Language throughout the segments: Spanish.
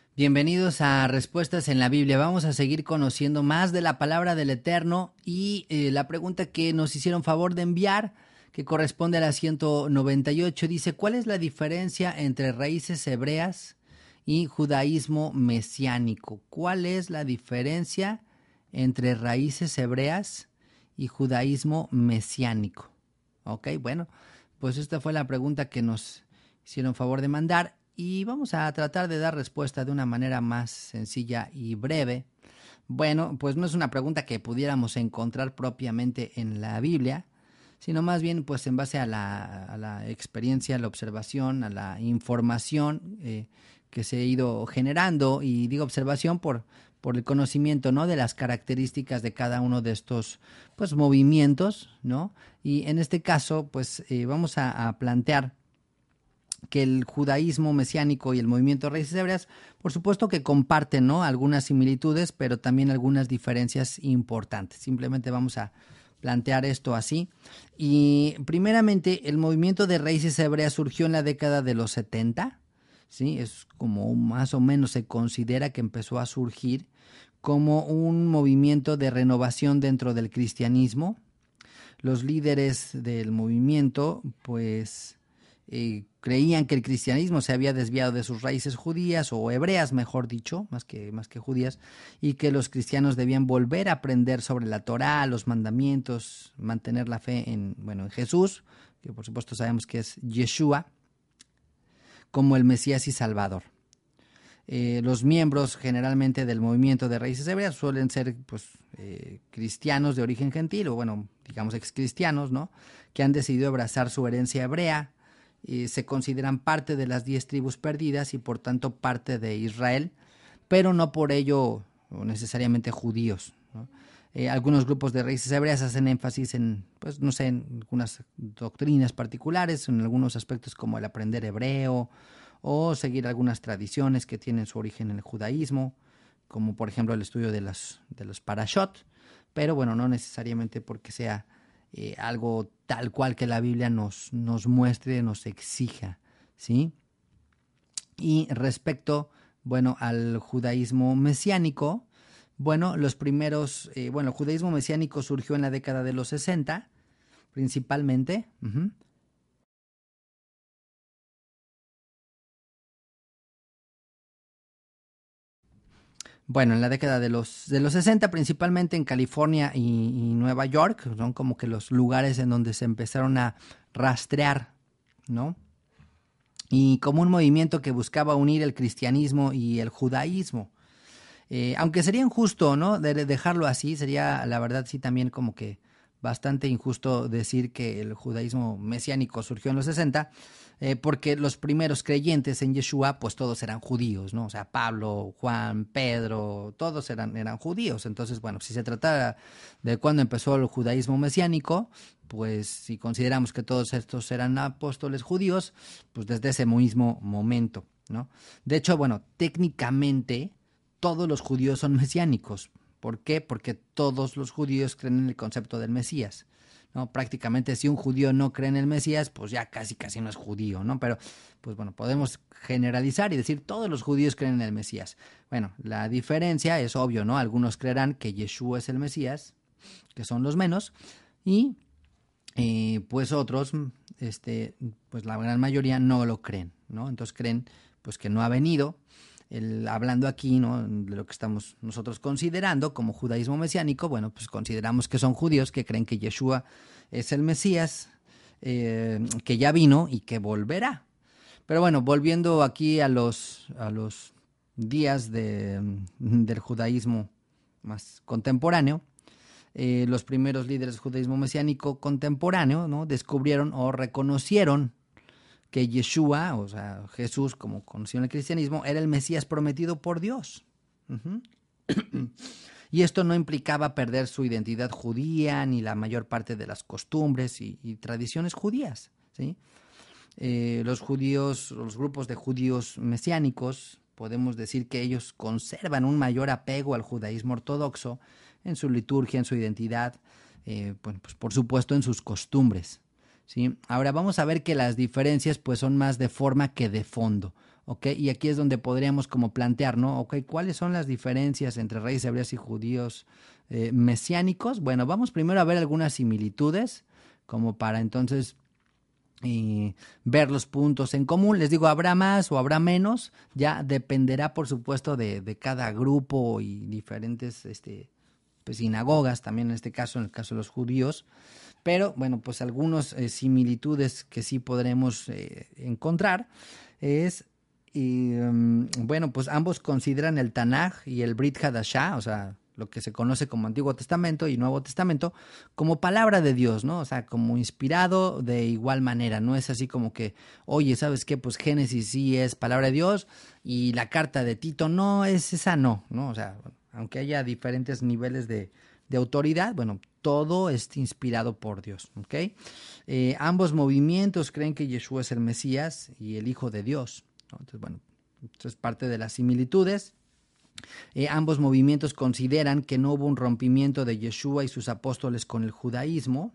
Bienvenidos a Respuestas en la Biblia. Vamos a seguir conociendo más de la palabra del Eterno y la pregunta que nos hicieron favor de enviar, que corresponde a la 198, dice: ¿cuál es la diferencia entre raíces hebreas y judaísmo mesiánico? ¿Cuál es la diferencia entre raíces hebreas y judaísmo mesiánico? Ok, bueno, pues esta fue la pregunta que nos hicieron favor de mandar. Y vamos a tratar de dar respuesta de una manera más sencilla y breve. Bueno, pues no es una pregunta que pudiéramos encontrar propiamente en la Biblia, sino más bien pues en base a la experiencia, a la observación, a la información que se ha ido generando. Y digo observación por el conocimiento, ¿no?, de las características de cada uno de estos pues movimientos, ¿no? Y en este caso pues vamos a plantear que el judaísmo mesiánico y el movimiento de raíces hebreas, por supuesto que comparten, ¿no?, algunas similitudes, pero también algunas diferencias importantes. Simplemente vamos a plantear esto así. Y primeramente, el movimiento de raíces hebreas surgió en la década de los 70, ¿sí? Es como más o menos se considera que empezó a surgir como un movimiento de renovación dentro del cristianismo. Los líderes del movimiento, pues, creían que el cristianismo se había desviado de sus raíces judías o hebreas, mejor dicho, más que judías, y que los cristianos debían volver a aprender sobre la Torá, los mandamientos, mantener la fe en Jesús, que por supuesto sabemos que es Yeshua, como el Mesías y Salvador. Los miembros generalmente del movimiento de raíces hebreas suelen ser pues cristianos de origen gentil, o bueno, digamos excristianos, ¿no?, que han decidido abrazar su herencia hebrea. Se consideran parte de las 10 tribus perdidas y por tanto parte de Israel, pero no por ello necesariamente judíos, ¿no? Algunos grupos de raíces hebreas hacen énfasis en, pues no sé, en algunas doctrinas particulares, en algunos aspectos como el aprender hebreo o seguir algunas tradiciones que tienen su origen en el judaísmo, como por ejemplo el estudio de los parashot, pero bueno, no necesariamente porque sea algo tal cual que la Biblia nos muestre, nos exija, ¿sí? Y respecto, bueno, al judaísmo mesiánico, bueno, los primeros, el judaísmo mesiánico surgió en la década de los 60, principalmente. Bueno, en la década de los 60, principalmente en California y Nueva York, son como que los lugares en donde se empezaron a rastrear, ¿no? Y como un movimiento que buscaba unir el cristianismo y el judaísmo. Aunque sería injusto, ¿no?, dejarlo así, sería la verdad sí también como que bastante injusto decir que el judaísmo mesiánico surgió en los 60, porque los primeros creyentes en Yeshua pues todos eran judíos, ¿no? O sea, Pablo, Juan, Pedro, todos eran judíos. Entonces, bueno, si se tratara de cuándo empezó el judaísmo mesiánico, pues si consideramos que todos estos eran apóstoles judíos, pues desde ese mismo momento, ¿no? De hecho, bueno, técnicamente todos los judíos son mesiánicos. ¿Por qué? Porque todos los judíos creen en el concepto del Mesías, ¿no? Prácticamente si un judío no cree en el Mesías, pues ya casi no es judío, ¿no? Pero, pues bueno, podemos generalizar y decir todos los judíos creen en el Mesías. Bueno, la diferencia es obvio, ¿no? Algunos creerán que Yeshua es el Mesías, que son los menos, y pues otros, pues la gran mayoría no lo creen, ¿no? Entonces creen pues que no ha venido. Hablando aquí, ¿no?, de lo que estamos nosotros considerando como judaísmo mesiánico, bueno, pues consideramos que son judíos que creen que Yeshua es el Mesías, que ya vino y que volverá. Pero bueno, volviendo aquí a los días del judaísmo más contemporáneo, los primeros líderes del judaísmo mesiánico contemporáneo, ¿no?, descubrieron o reconocieron que Yeshua, o sea, Jesús, como conocieron el cristianismo, era el Mesías prometido por Dios. Uh-huh. Y esto no implicaba perder su identidad judía ni la mayor parte de las costumbres y tradiciones judías, ¿sí? Los judíos, los grupos de judíos mesiánicos, podemos decir que ellos conservan un mayor apego al judaísmo ortodoxo en su liturgia, en su identidad, pues por supuesto en sus costumbres, ¿sí? Ahora vamos a ver que las diferencias pues son más de forma que de fondo. ¿ok? Y aquí es donde podríamos como plantear, ¿no? ¿Ok? ¿Cuáles son las diferencias entre raíces hebreas y judíos mesiánicos? Bueno, vamos primero a ver algunas similitudes, como para entonces ver los puntos en común. Les digo, habrá más o habrá menos, ya dependerá por supuesto de cada grupo y diferentes pues, sinagogas, también en este caso, en el caso de los judíos, pero bueno, pues algunas similitudes que sí podremos encontrar es, bueno, pues ambos consideran el Tanaj y el Brit Hadashah, o sea, lo que se conoce como Antiguo Testamento y Nuevo Testamento, como palabra de Dios, ¿no? O sea, como inspirado de igual manera, no es así como que, oye, ¿sabes qué? Pues Génesis sí es palabra de Dios y la carta de Tito no es esa, no, o sea, aunque haya diferentes niveles de autoridad, bueno, todo es inspirado por Dios, ¿ok? Ambos movimientos creen que Yeshua es el Mesías y el Hijo de Dios, ¿no? Entonces, bueno, esto es parte de las similitudes. Ambos movimientos consideran que no hubo un rompimiento de Yeshua y sus apóstoles con el judaísmo,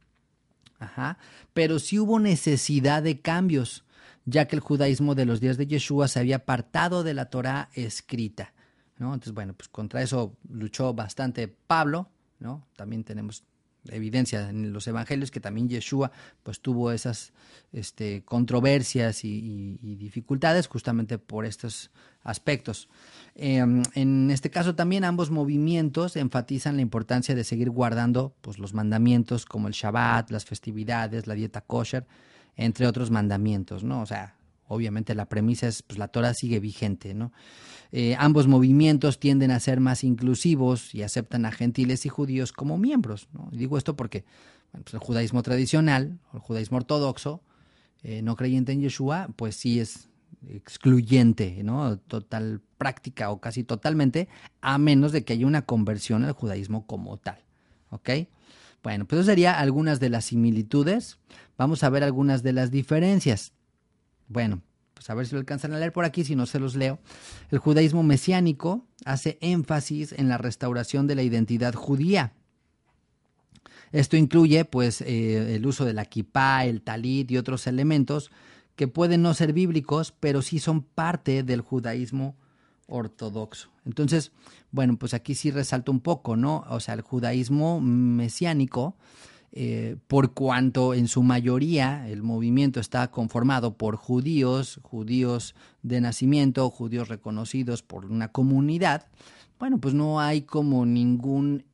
pero sí hubo necesidad de cambios, ya que el judaísmo de los días de Yeshua se había apartado de la Torá escrita, ¿no? Entonces, bueno, pues contra eso luchó bastante Pablo, ¿no? También tenemos evidencia en los evangelios que también Yeshua pues tuvo esas controversias y dificultades justamente por estos aspectos. En este caso también ambos movimientos enfatizan la importancia de seguir guardando pues, los mandamientos como el Shabbat, las festividades, la dieta kosher, entre otros mandamientos, ¿no? O sea, obviamente la premisa es pues la Torah sigue vigente, ¿no? Ambos movimientos tienden a ser más inclusivos y aceptan a gentiles y judíos como miembros, ¿no? Y digo esto porque bueno, pues el judaísmo tradicional, o el judaísmo ortodoxo, no creyente en Yeshua, pues sí es excluyente, ¿no? Total práctica o casi totalmente, a menos de que haya una conversión al judaísmo como tal, ¿ok? Bueno, pues eso sería algunas de las similitudes. Vamos a ver algunas de las diferencias. Bueno, pues a ver si lo alcanzan a leer por aquí, si no se los leo. El judaísmo mesiánico hace énfasis en la restauración de la identidad judía. Esto incluye pues el uso de la kipá, el talit y otros elementos que pueden no ser bíblicos, pero sí son parte del judaísmo ortodoxo. Entonces, bueno, pues aquí sí resalto un poco, ¿no? O sea, el judaísmo mesiánico, por cuanto en su mayoría el movimiento está conformado por judíos, judíos de nacimiento, judíos reconocidos por una comunidad, bueno, pues no hay como ningún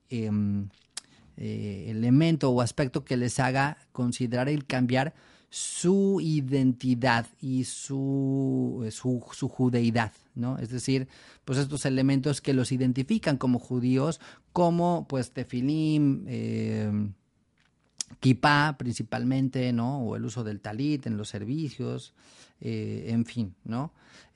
elemento o aspecto que les haga considerar el cambiar su identidad y su judeidad, ¿no? Es decir, pues estos elementos que los identifican como judíos, como pues tefilim, kipá principalmente, ¿no? O el uso del talit en los servicios, en fin, ¿no?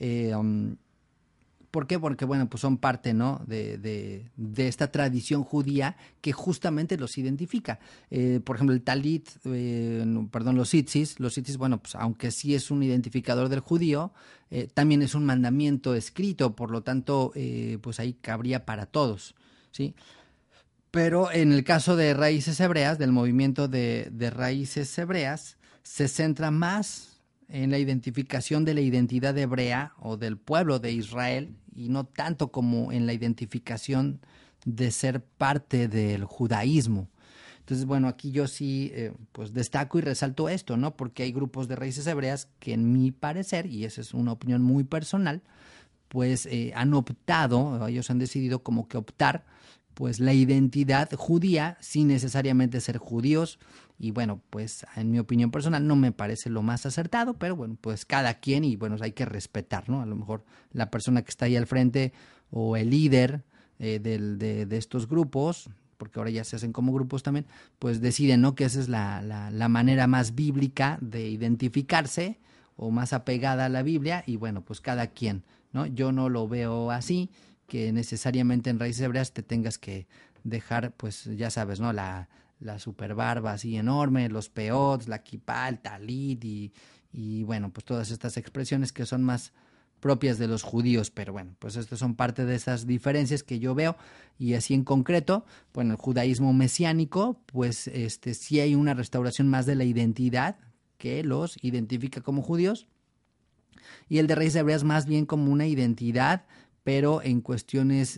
¿Por qué? Porque, bueno, pues son parte, ¿no? de esta tradición judía que justamente los identifica. Por ejemplo, el talit, perdón, los tzitzis, bueno, pues aunque sí es un identificador del judío, también es un mandamiento escrito, por lo tanto, pues ahí cabría para todos, ¿sí? Pero en el caso de raíces hebreas, del movimiento de raíces hebreas, se centra más en la identificación de la identidad hebrea o del pueblo de Israel y no tanto como en la identificación de ser parte del judaísmo. Entonces, bueno, aquí yo sí pues destaco y resalto esto, ¿no? Porque hay grupos de raíces hebreas que en mi parecer, y esa es una opinión muy personal, pues han optado, ellos han decidido como que optar pues la identidad judía sin necesariamente ser judíos y bueno, pues en mi opinión personal no me parece lo más acertado, pero bueno, pues cada quien y bueno, hay que respetar, ¿no? A lo mejor la persona que está ahí al frente o el líder de estos grupos, porque ahora ya se hacen como grupos también, pues deciden, ¿no? Que esa es la manera más bíblica de identificarse o más apegada a la Biblia y bueno, pues cada quien, ¿no? Yo no lo veo así, que necesariamente en raíces hebreas te tengas que dejar, pues ya sabes, ¿no? La super barba así enorme, los peots, la kipá, el talit y bueno, pues todas estas expresiones que son más propias de los judíos, pero bueno, pues estas son parte de esas diferencias que yo veo y así en concreto, bueno, el judaísmo mesiánico, pues sí hay una restauración más de la identidad que los identifica como judíos, y el de raíces hebreas más bien como una identidad, pero en cuestiones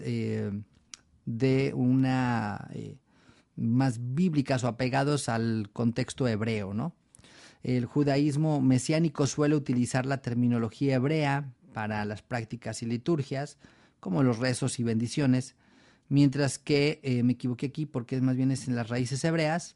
de una más bíblicas o apegados al contexto hebreo, ¿no? El judaísmo mesiánico suele utilizar la terminología hebrea para las prácticas y liturgias, como los rezos y bendiciones, mientras que, me equivoqué aquí porque más bien es en las raíces hebreas,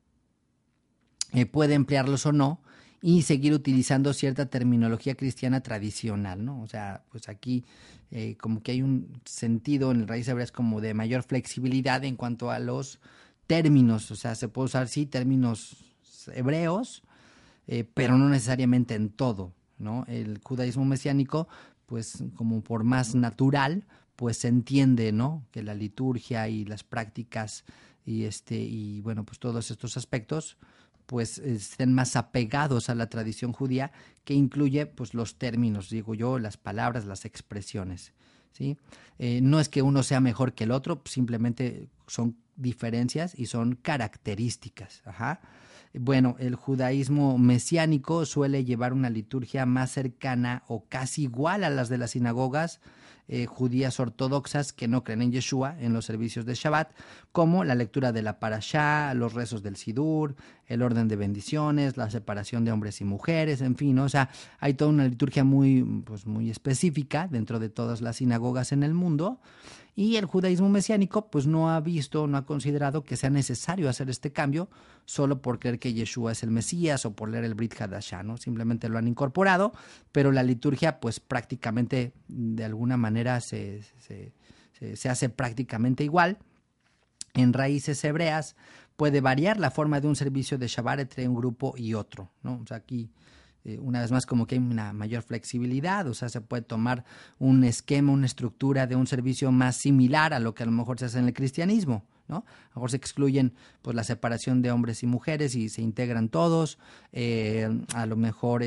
puede emplearlos o no y seguir utilizando cierta terminología cristiana tradicional, ¿no? O sea, pues aquí como que hay un sentido en las raíces hebreas como de mayor flexibilidad en cuanto a los términos, o sea, se puede usar sí términos hebreos, pero no necesariamente en todo, ¿no? El judaísmo mesiánico, pues como por más natural, pues se entiende, ¿no? Que la liturgia y las prácticas y bueno, pues todos estos aspectos pues estén más apegados a la tradición judía, que incluye pues los términos, digo yo, las palabras, las expresiones, ¿sí? No es que uno sea mejor que el otro, simplemente son diferencias y son características. Ajá. Bueno, el judaísmo mesiánico suele llevar una liturgia más cercana o casi igual a las de las sinagogas judías ortodoxas que no creen en Yeshua en los servicios de Shabbat, como la lectura de la Parashá, los rezos del Sidur, el orden de bendiciones, la separación de hombres y mujeres, en fin, ¿no? O sea, hay toda una liturgia muy específica dentro de todas las sinagogas en el mundo. Y el judaísmo mesiánico pues no ha visto, no ha considerado que sea necesario hacer este cambio solo por creer que Yeshua es el Mesías o por leer el Brit Hadashah, ¿no? Simplemente lo han incorporado, pero la liturgia pues prácticamente de alguna manera se hace prácticamente igual. En raíces hebreas puede variar la forma de un servicio de Shabbat entre un grupo y otro, ¿no? O sea, aquí una vez más como que hay una mayor flexibilidad, o sea, se puede tomar un esquema, una estructura de un servicio más similar a lo que a lo mejor se hace en el cristianismo, ¿no? A lo mejor se excluyen pues la separación de hombres y mujeres y se integran todos, a lo mejor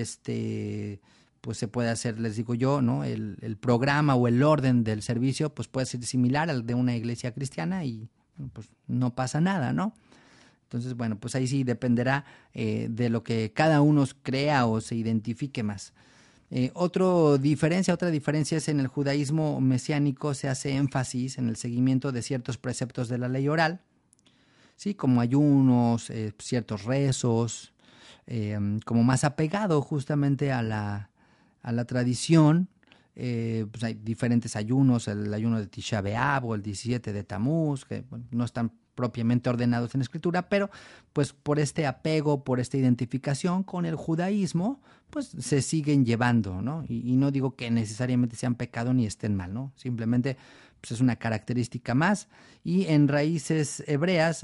pues se puede hacer, les digo yo, ¿no? El programa o el orden del servicio pues puede ser similar al de una iglesia cristiana y bueno, pues no pasa nada, ¿no? Entonces, bueno, pues ahí sí dependerá de lo que cada uno crea o se identifique más. Otra diferencia es en el judaísmo mesiánico se hace énfasis en el seguimiento de ciertos preceptos de la ley oral, ¿sí? Como ayunos, ciertos rezos, como más apegado justamente a la tradición. Pues hay diferentes ayunos, el ayuno de Tisha B'Av o el 17 de Tamuz, que bueno, no están propiamente ordenados en escritura, pero pues por este apego, por esta identificación con el judaísmo, pues se siguen llevando, ¿no? Y no digo que necesariamente sean pecado ni estén mal, ¿no? Simplemente pues es una característica más. Y en raíces hebreas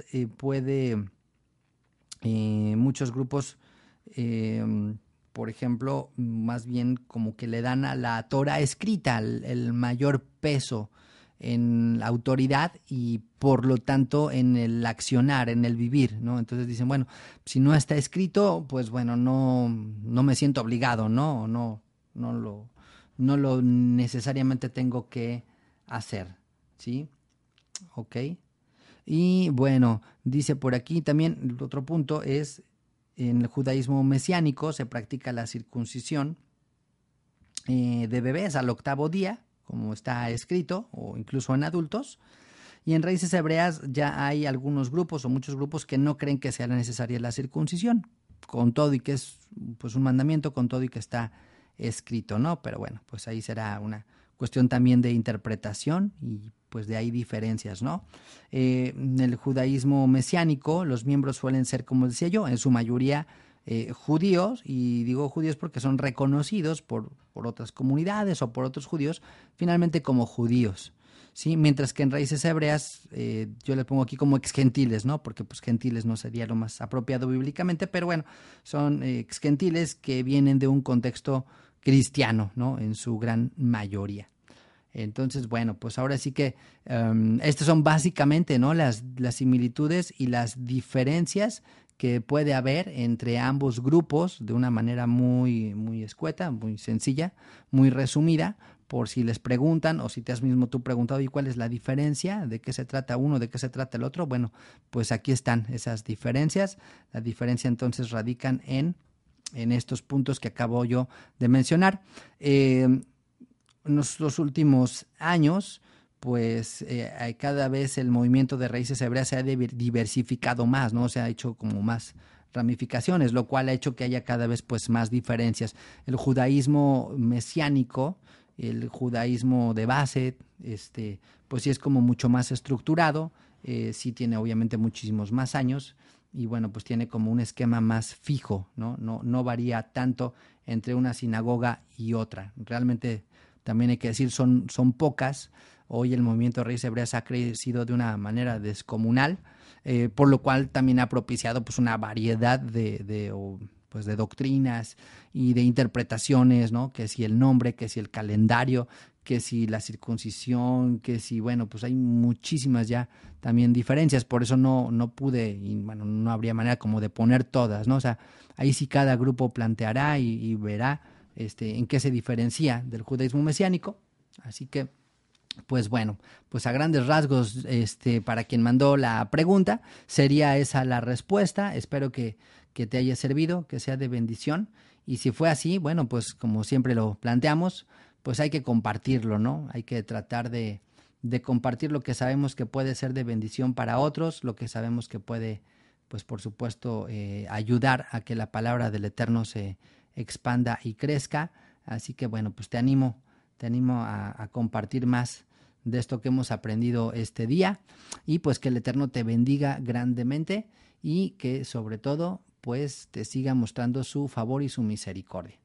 muchos grupos, por ejemplo, más bien como que le dan a la Torah escrita el mayor peso en la autoridad y por lo tanto en el accionar, en el vivir, ¿no? Entonces dicen, bueno, si no está escrito, pues bueno, no me siento obligado, ¿no? No lo necesariamente tengo que hacer, ¿sí? Ok. Y bueno, dice por aquí también, el otro punto es, en el judaísmo mesiánico se practica la circuncisión de bebés al 8º día, como está escrito, o incluso en adultos. Y en raíces hebreas ya hay algunos grupos o muchos grupos que no creen que sea necesaria la circuncisión, con todo y que es pues un mandamiento, con todo y que está escrito, ¿no? Pero bueno, pues ahí será una cuestión también de interpretación y pues de ahí diferencias, ¿no? En el judaísmo mesiánico los miembros suelen ser, como decía yo, en su mayoría judíos, y digo judíos porque son reconocidos por otras comunidades o por otros judíos, finalmente como judíos, ¿sí? Mientras que en raíces hebreas, yo le pongo aquí como exgentiles, ¿no? Porque pues gentiles no sería lo más apropiado bíblicamente, pero bueno, son exgentiles que vienen de un contexto cristiano, ¿no? En su gran mayoría. Entonces, bueno, pues ahora sí que estas son básicamente, ¿no? Las similitudes y las diferencias que puede haber entre ambos grupos de una manera muy escueta, muy sencilla, muy resumida, por si les preguntan o si te has mismo tú preguntado, ¿y cuál es la diferencia? ¿De qué se trata uno? ¿De qué se trata el otro? Bueno, pues aquí están esas diferencias. La diferencia entonces radican en en estos puntos que acabo yo de mencionar. En los últimos años, pues cada vez el movimiento de raíces hebreas se ha diversificado más, ¿no? Se ha hecho como más ramificaciones, lo cual ha hecho que haya cada vez pues más diferencias. El judaísmo mesiánico, el judaísmo de base, pues sí es como mucho más estructurado, sí tiene obviamente muchísimos más años y bueno, pues tiene como un esquema más fijo, ¿no? No varía tanto entre una sinagoga y otra. Realmente también hay que decir, son pocas. Hoy el movimiento de raíces hebreas ha crecido de una manera descomunal, por lo cual también ha propiciado pues una variedad pues de doctrinas y de interpretaciones, ¿no? Que si el nombre, que si el calendario, que si la circuncisión, que si, bueno, pues hay muchísimas ya también diferencias, por eso no pude, y bueno, no habría manera como de poner todas, ¿no? O sea, ahí sí cada grupo planteará y verá en qué se diferencia del judaísmo mesiánico, así que pues bueno, pues a grandes rasgos, para quien mandó la pregunta, sería esa la respuesta. Espero que te haya servido, que sea de bendición. Y si fue así, bueno, pues como siempre lo planteamos, pues hay que compartirlo, ¿no? Hay que tratar de compartir lo que sabemos que puede ser de bendición para otros, lo que sabemos que puede, pues por supuesto, ayudar a que la palabra del Eterno se expanda y crezca. Así que bueno, pues te animo a compartir más de esto que hemos aprendido este día y pues que el Eterno te bendiga grandemente y que sobre todo pues te siga mostrando su favor y su misericordia.